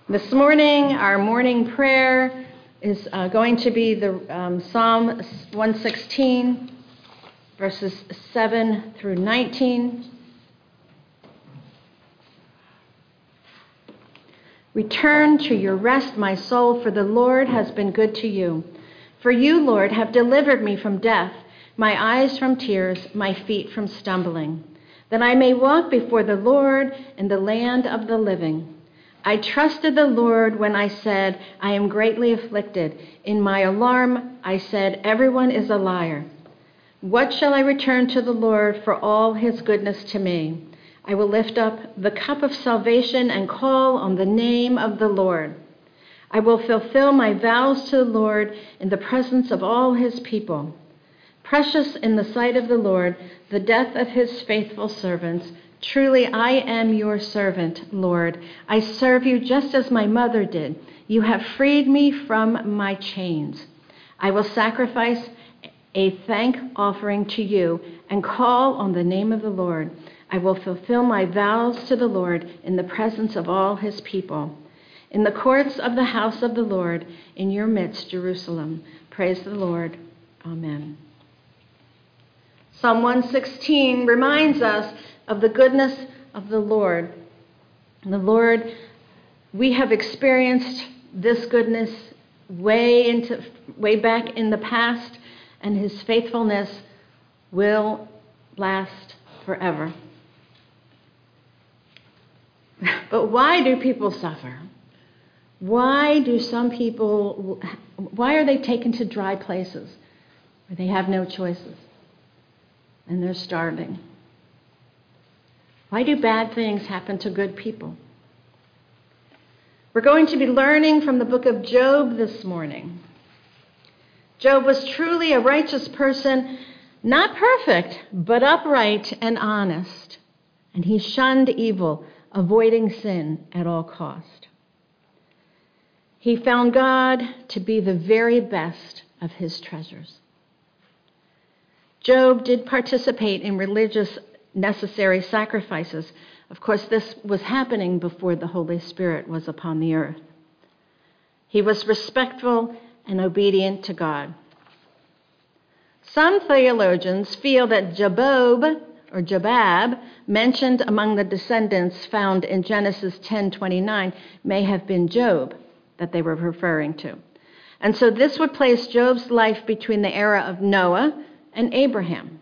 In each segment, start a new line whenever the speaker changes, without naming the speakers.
This morning, our morning prayer is going to be the Psalm 116, verses 7 through 19. Return to your rest, my soul, for the Lord has been good to you. For you, Lord, have delivered me from death, my eyes from tears, my feet from stumbling, that I may walk before the Lord in the land of the living. I trusted the Lord when I said, I am greatly afflicted. In my alarm, I said, everyone is a liar. What shall I return to the Lord for all his goodness to me? I will lift up the cup of salvation and call on the name of the Lord. I will fulfill my vows to the Lord in the presence of all his people. Precious in the sight of the Lord, the death of his faithful servants. Truly, I am your servant, Lord. I serve you just as my mother did. You have freed me from my chains. I will sacrifice a thank offering to you and call on the name of the Lord. I will fulfill my vows to the Lord in the presence of all his people. In the courts of the house of the Lord, in your midst, Jerusalem. Praise the Lord. Amen. Psalm 116 reminds us of the goodness of the Lord. The Lord, we have experienced this goodness way back in the past, and his faithfulness will last forever. But why do people suffer? Why are they taken to dry places where they have no choices and they're starving? Why do bad things happen to good people? We're going to be learning from the book of Job this morning. Job was truly a righteous person, not perfect, but upright and honest. And he shunned evil, avoiding sin at all cost. He found God to be the very best of his treasures. Job did participate in religious necessary sacrifices. Of course, this was happening before the Holy Spirit was upon the earth. He was respectful and obedient to God. Some theologians feel that Jobab, mentioned among the descendants found in Genesis 10:29, may have been Job that they were referring to. And so this would place Job's life between the era of Noah and Abraham.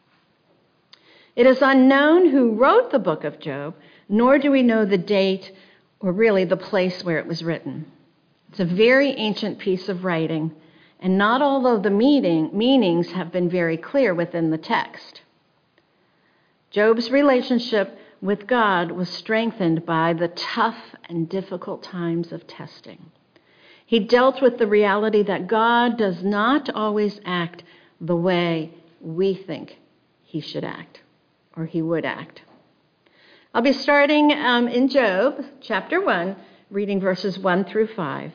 It is unknown who wrote the book of Job, nor do we know the date or really the place where it was written. It's a very ancient piece of writing, and not all of the meanings have been very clear within the text. Job's relationship with God was strengthened by the tough and difficult times of testing. He dealt with the reality that God does not always act the way we think he should act. Or he would act. I'll be starting in Job, chapter 1, reading verses 1 through 5.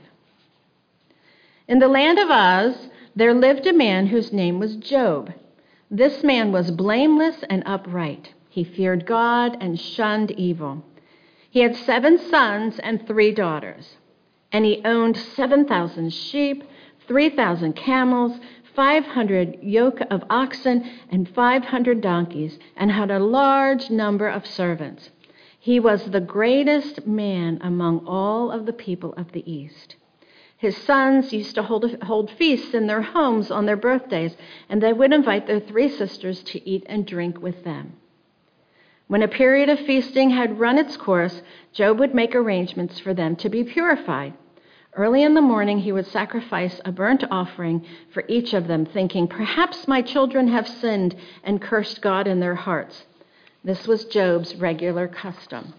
In the land of Uz, there lived a man whose name was Job. This man was blameless and upright. He feared God and shunned evil. He had 7 sons and 3 daughters. And he owned 7,000 sheep, 3,000 camels, 500 yoke of oxen, and 500 donkeys, and had a large number of servants. He was the greatest man among all of the people of the East. His sons used to hold feasts in their homes on their birthdays, and they would invite their 3 sisters to eat and drink with them. When a period of feasting had run its course, Job would make arrangements for them to be purified. Early in the morning, he would sacrifice a burnt offering for each of them, thinking, perhaps my children have sinned and cursed God in their hearts. This was Job's regular custom.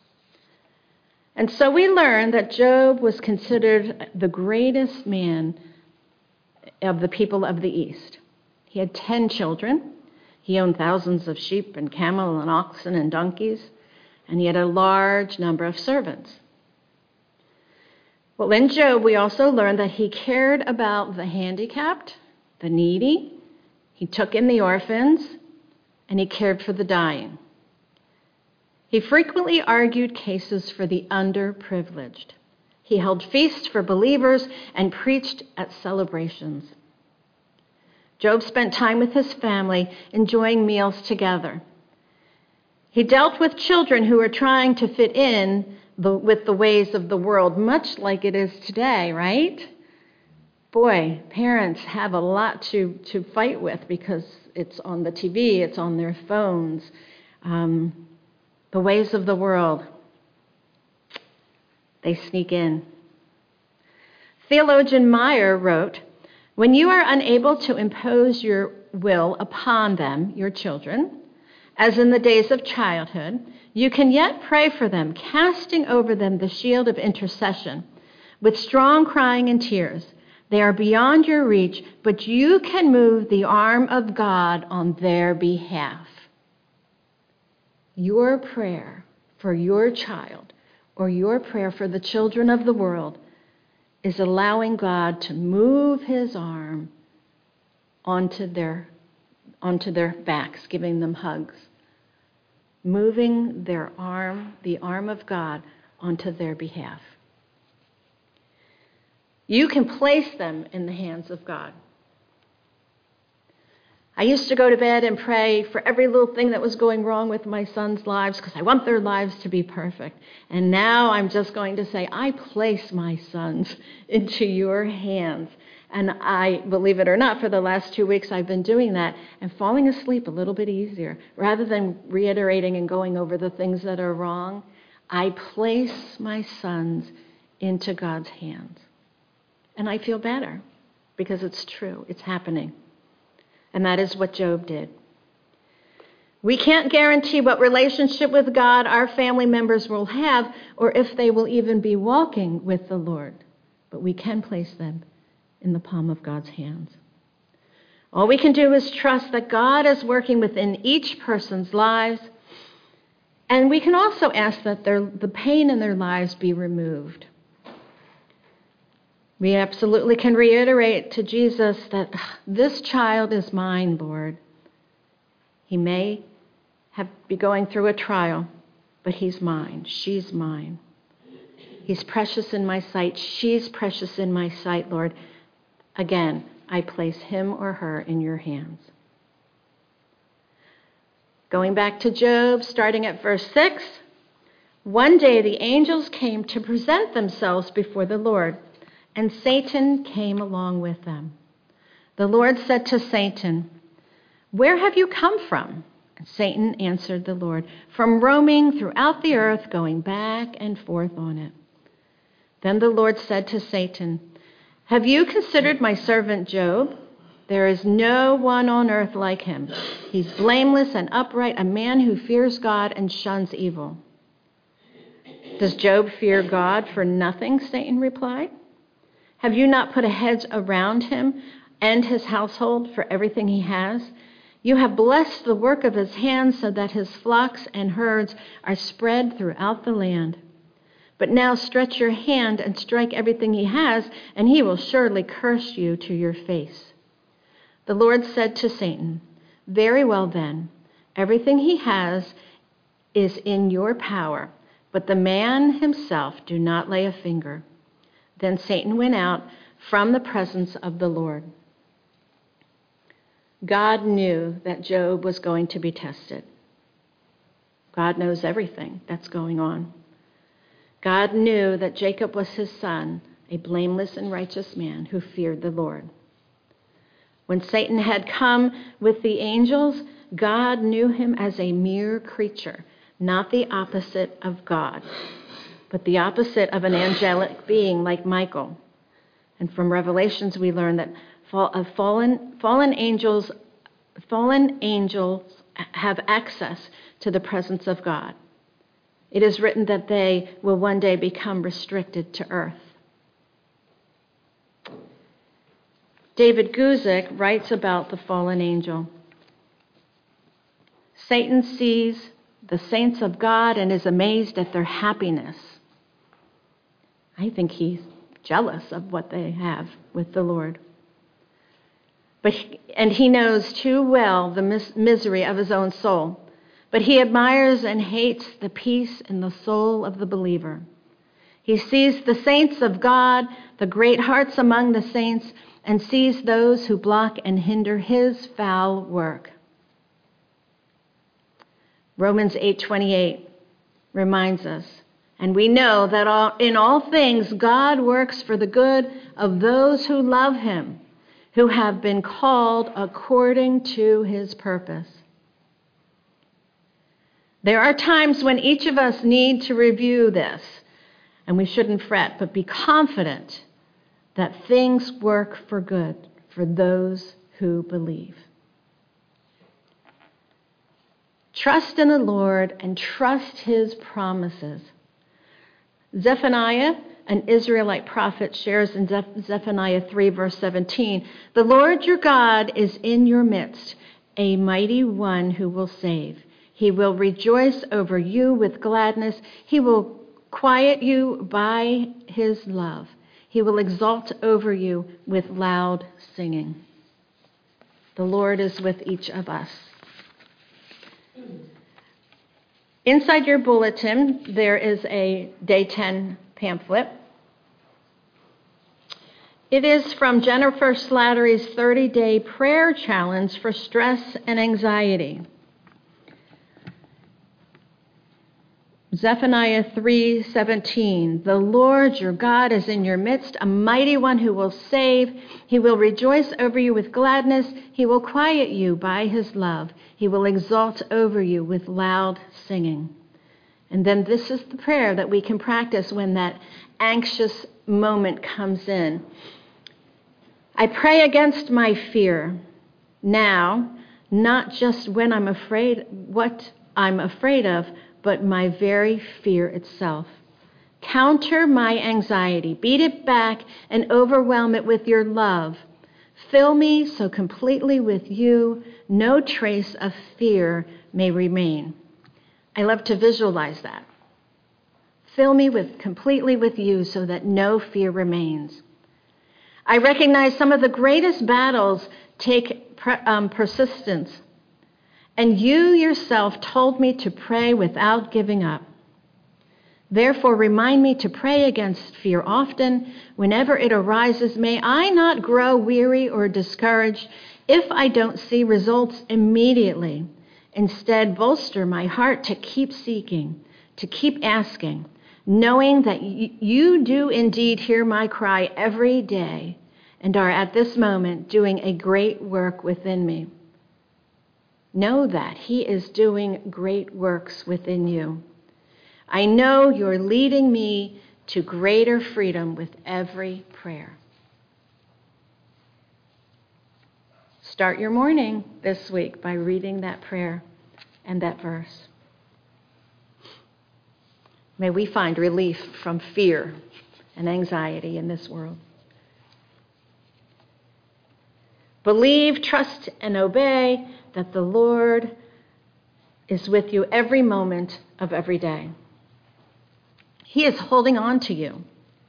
And so we learn that Job was considered the greatest man of the people of the East. He had 10 children. He owned thousands of sheep and camel and oxen and donkeys, and he had a large number of servants. Well, in Job, we also learn that he cared about the handicapped, the needy. He took in the orphans, and he cared for the dying. He frequently argued cases for the underprivileged. He held feasts for believers and preached at celebrations. Job spent time with his family, enjoying meals together. He dealt with children who were trying to fit in with the ways of the world, much like it is today, right? Boy, parents have a lot to fight with because it's on the TV, it's on their phones. The ways of the world, they sneak in. Theologian Meyer wrote, "When you are unable to impose your will upon them, your children, as in the days of childhood, you can yet pray for them, casting over them the shield of intercession, with strong crying and tears. They are beyond your reach, but you can move the arm of God on their behalf." Your prayer for your child or your prayer for the children of the world is allowing God to move his arm onto their backs, giving them hugs. Moving their arm, the arm of God, onto their behalf. You can place them in the hands of God. I used to go to bed and pray for every little thing that was going wrong with my sons' lives because I want their lives to be perfect. And now I'm just going to say, I place my sons into your hands. And I, believe it or not, for the last 2 weeks I've been doing that and falling asleep a little bit easier. Rather than reiterating and going over the things that are wrong, I place my sons into God's hands. And I feel better because it's true. It's happening. And that is what Job did. We can't guarantee what relationship with God our family members will have or if they will even be walking with the Lord. But we can place them in the palm of God's hands. All we can do is trust that God is working within each person's lives. And we can also ask that the pain in their lives be removed. We absolutely can reiterate to Jesus that this child is mine, Lord. He may be going through a trial, but he's mine. She's mine. He's precious in my sight. She's precious in my sight, Lord. Again, I place him or her in your hands. Going back to Job, starting at verse 6, one day the angels came to present themselves before the Lord, and Satan came along with them. The Lord said to Satan, "Where have you come from?" And Satan answered the Lord, "From roaming throughout the earth, going back and forth on it." Then the Lord said to Satan, "Have you considered my servant Job? There is no one on earth like him. He's blameless and upright, a man who fears God and shuns evil." "Does Job fear God for nothing?" Satan replied. "Have you not put a hedge around him and his household for everything he has? You have blessed the work of his hands so that his flocks and herds are spread throughout the land. But now stretch your hand and strike everything he has, and he will surely curse you to your face." The Lord said to Satan, "Very well then, everything he has is in your power, but the man himself do not lay a finger." Then Satan went out from the presence of the Lord. God knew that Job was going to be tested. God knows everything that's going on. God knew that Jacob was his son, a blameless and righteous man who feared the Lord. When Satan had come with the angels, God knew him as a mere creature, not the opposite of God, but the opposite of an angelic being like Michael. And from Revelations, we learn that fallen angels have access to the presence of God. It is written that they will one day become restricted to earth. David Guzik writes about the fallen angel. Satan sees the saints of God and is amazed at their happiness. I think he's jealous of what they have with the Lord. And he knows too well the misery of his own soul. But he admires and hates the peace in the soul of the believer. He sees the saints of God, the great hearts among the saints, and sees those who block and hinder his foul work. Romans 8:28 reminds us, and we know that in all things God works for the good of those who love him, who have been called according to his purpose. There are times when each of us need to review this, and we shouldn't fret, but be confident that things work for good for those who believe. Trust in the Lord and trust his promises. Zephaniah, an Israelite prophet, shares in Zephaniah 3, verse 17, "The Lord your God is in your midst, a mighty one who will save. He will rejoice over you with gladness. He will quiet you by his love. He will exalt over you with loud singing." The Lord is with each of us. Inside your bulletin, there is a Day 10 pamphlet. It is from Jennifer Slattery's 30-day prayer challenge for stress and anxiety. Zephaniah 3:17, "The Lord your God is in your midst, a mighty one who will save. He will rejoice over you with gladness. He will quiet you by his love. He will exalt over you with loud singing." And then this is the prayer that we can practice when that anxious moment comes in. "I pray against my fear now, not just when I'm afraid, what I'm afraid of, but my very fear itself. Counter my anxiety, beat it back, and overwhelm it with your love. Fill me so completely with you, no trace of fear may remain." I love to visualize that. Fill me completely with you so that no fear remains. I recognize some of the greatest battles take persistence. And you yourself told me to pray without giving up. Therefore, remind me to pray against fear often. Whenever it arises, may I not grow weary or discouraged if I don't see results immediately. Instead, bolster my heart to keep seeking, to keep asking, knowing that you do indeed hear my cry every day and are at this moment doing a great work within me. Know that he is doing great works within you. I know you're leading me to greater freedom with every prayer. Start your morning this week by reading that prayer and that verse. May we find relief from fear and anxiety in this world. Believe, trust, and obey that the Lord is with you every moment of every day. He is holding on to you.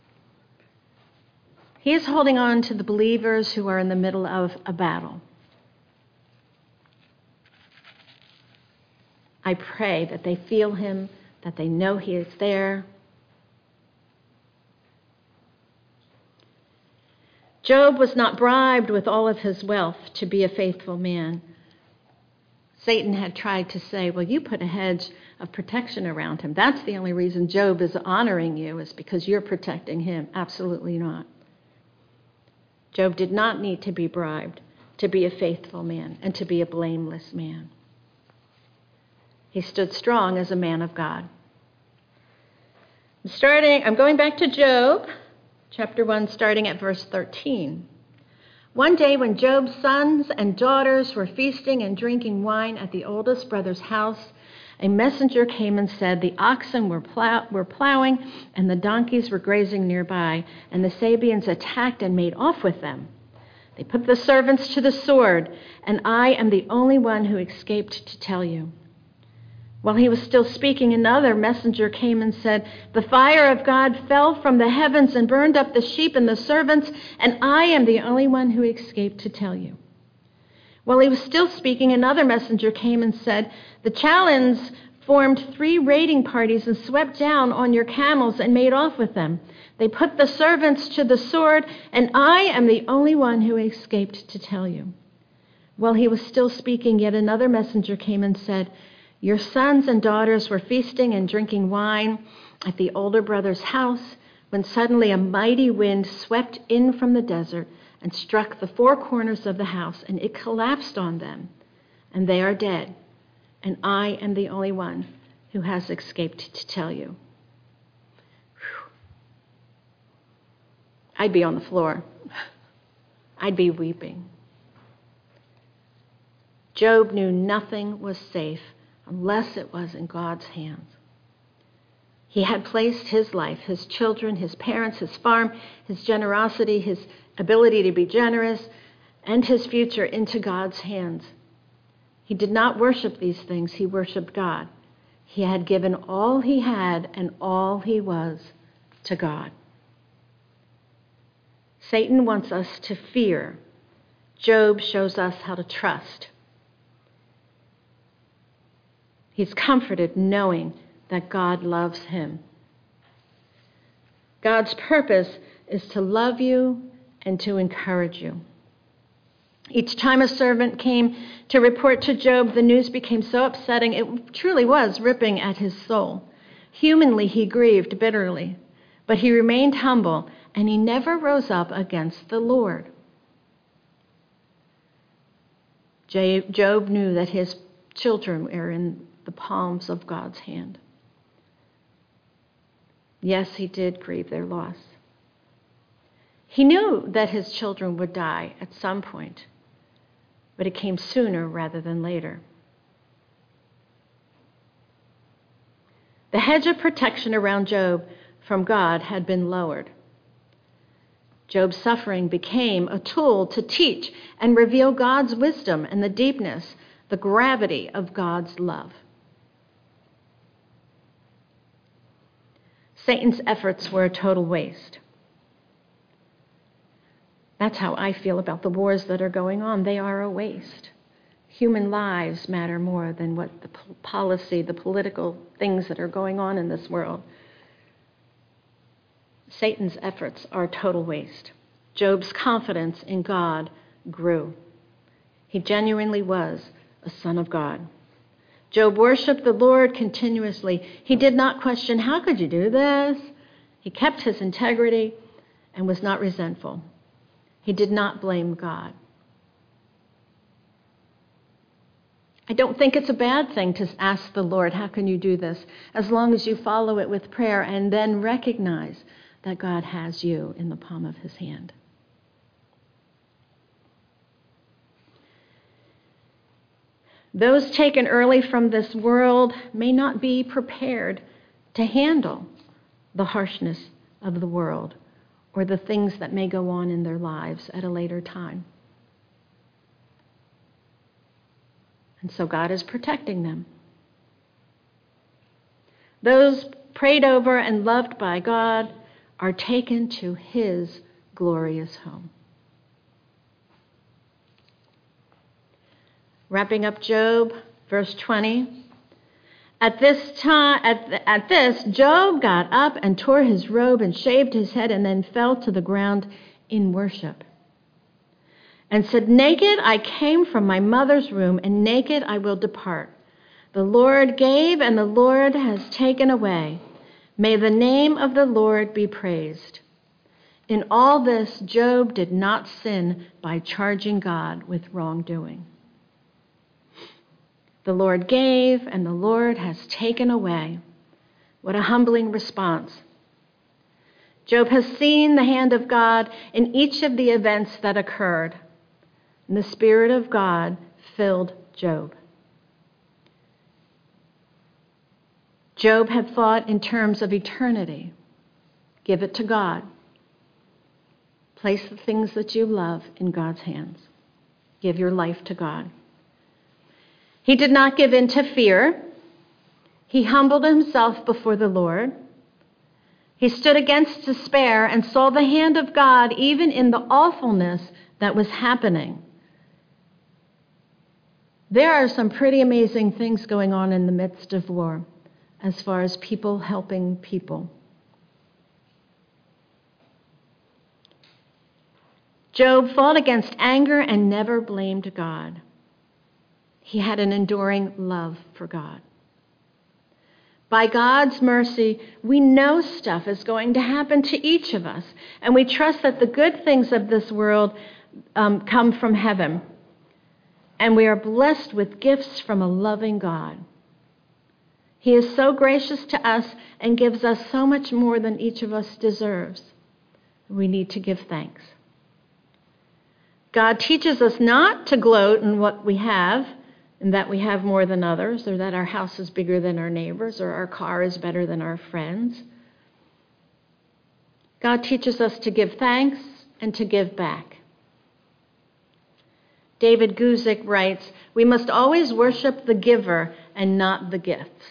He is holding on to the believers who are in the middle of a battle. I pray that they feel him, that they know he is there. Job was not bribed with all of his wealth to be a faithful man. Satan had tried to say, well, you put a hedge of protection around him. That's the only reason Job is honoring you, is because you're protecting him. Absolutely not. Job did not need to be bribed to be a faithful man and to be a blameless man. He stood strong as a man of God. I'm going back to Job, chapter 1, starting at verse 13. One day when Job's sons and daughters were feasting and drinking wine at the oldest brother's house, a messenger came and said, the oxen were plowing and the donkeys were grazing nearby, and the Sabeans attacked and made off with them. They put the servants to the sword, and I am the only one who escaped to tell you. While he was still speaking, another messenger came and said, the fire of God fell from the heavens and burned up the sheep and the servants, and I am the only one who escaped to tell you. While he was still speaking, another messenger came and said, the challenge formed 3 raiding parties and swept down on your camels and made off with them. They put the servants to the sword, and I am the only one who escaped to tell you." While he was still speaking, yet another messenger came and said, "Your sons and daughters were feasting and drinking wine at the older brother's house when suddenly a mighty wind swept in from the desert and struck the 4 corners of the house, and it collapsed on them, and they are dead. And I am the only one who has escaped to tell you." Whew. I'd be on the floor. I'd be weeping. Job knew nothing was safe unless it was in God's hands. He had placed his life, his children, his parents, his farm, his generosity, his ability to be generous, and his future into God's hands. He did not worship these things. He worshiped God. He had given all he had and all he was to God. Satan wants us to fear. Job shows us how to trust. He's comforted knowing that God loves him. God's purpose is to love you and to encourage you. Each time a servant came to report to Job, the news became so upsetting, it truly was ripping at his soul. Humanly, he grieved bitterly, but he remained humble, and he never rose up against the Lord. Job knew that his children were in the palms of God's hand. Yes, he did grieve their loss. He knew that his children would die at some point, but it came sooner rather than later. The hedge of protection around Job from God had been lowered. Job's suffering became a tool to teach and reveal God's wisdom and the deepness, the gravity of God's love. Satan's efforts were a total waste. That's how I feel about the wars that are going on. They are a waste. Human lives matter more than what the policy, the political things that are going on in this world. Satan's efforts are a total waste. Job's confidence in God grew. He genuinely was a son of God. Job worshiped the Lord continuously. He did not question, "How could you do this?" He kept his integrity and was not resentful. He did not blame God. I don't think it's a bad thing to ask the Lord, "How can you do this?" as long as you follow it with prayer and then recognize that God has you in the palm of his hand. Those taken early from this world may not be prepared to handle the harshness of the world or the things that may go on in their lives at a later time. And so God is protecting them. Those prayed over and loved by God are taken to his glorious home. Wrapping up Job, verse 20. At this, Job got up and tore his robe and shaved his head and then fell to the ground in worship and said, "Naked I came from my mother's womb, and naked I will depart. The Lord gave, and the Lord has taken away. May the name of the Lord be praised." In all this, Job did not sin by charging God with wrongdoing. The Lord gave, and the Lord has taken away. What a humbling response. Job has seen the hand of God in each of the events that occurred, and the Spirit of God filled Job. Job had thought in terms of eternity. Give it to God. Place the things that you love in God's hands. Give your life to God. He did not give in to fear. He humbled himself before the Lord. He stood against despair and saw the hand of God even in the awfulness that was happening. There are some pretty amazing things going on in the midst of war as far as people helping people. Job fought against anger and never blamed God. He had an enduring love for God. By God's mercy, we know stuff is going to happen to each of us, and we trust that the good things of this world come from heaven, and we are blessed with gifts from a loving God. He is so gracious to us and gives us so much more than each of us deserves. We need to give thanks. God teaches us not to gloat in what we have, and that we have more than others, or that our house is bigger than our neighbors, or our car is better than our friends. God teaches us to give thanks and to give back. David Guzik writes, "We must always worship the giver and not the gifts."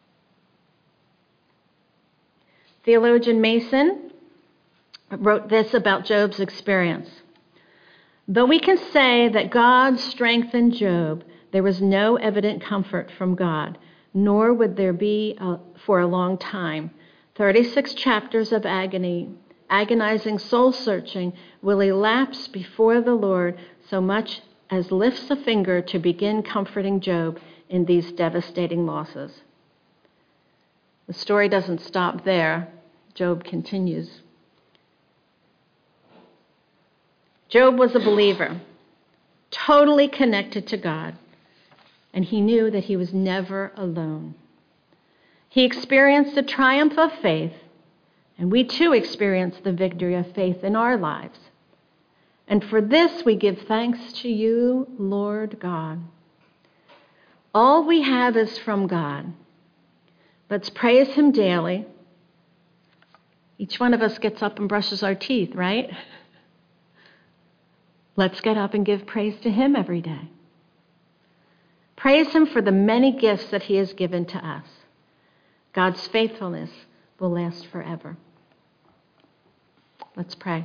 Theologian Mason wrote this about Job's experience. "Though we can say that God strengthened Job, there was no evident comfort from God, nor would there be for a long time. 36 chapters of agony, agonizing soul-searching, will elapse before the Lord so much as lifts a finger to begin comforting Job in these devastating losses." The story doesn't stop there. Job continues. Job was a believer, totally connected to God, and he knew that he was never alone. He experienced the triumph of faith, and we too experience the victory of faith in our lives. And for this we give thanks to you, Lord God. All we have is from God. Let's praise him daily. Each one of us gets up and brushes our teeth, right? Let's get up and give praise to him every day. Praise him for the many gifts that he has given to us. God's faithfulness will last forever. Let's pray.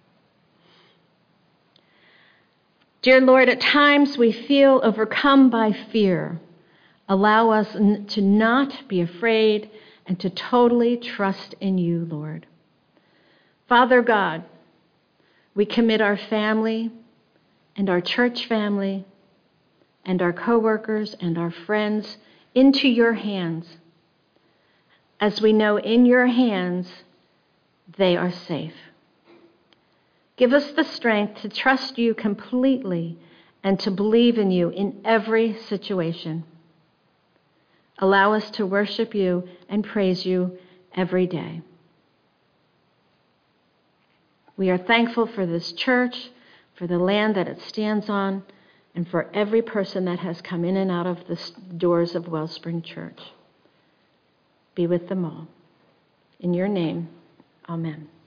Dear Lord, at times we feel overcome by fear. Allow us to not be afraid and to totally trust in you, Lord. Father God, we commit our family and our church family and our coworkers and our friends into your hands. As we know in your hands, they are safe. Give us the strength to trust you completely and to believe in you in every situation. Allow us to worship you and praise you every day. We are thankful for this church, for the land that it stands on, and for every person that has come in and out of the doors of Wellspring Church. Be with them all. In your name, amen.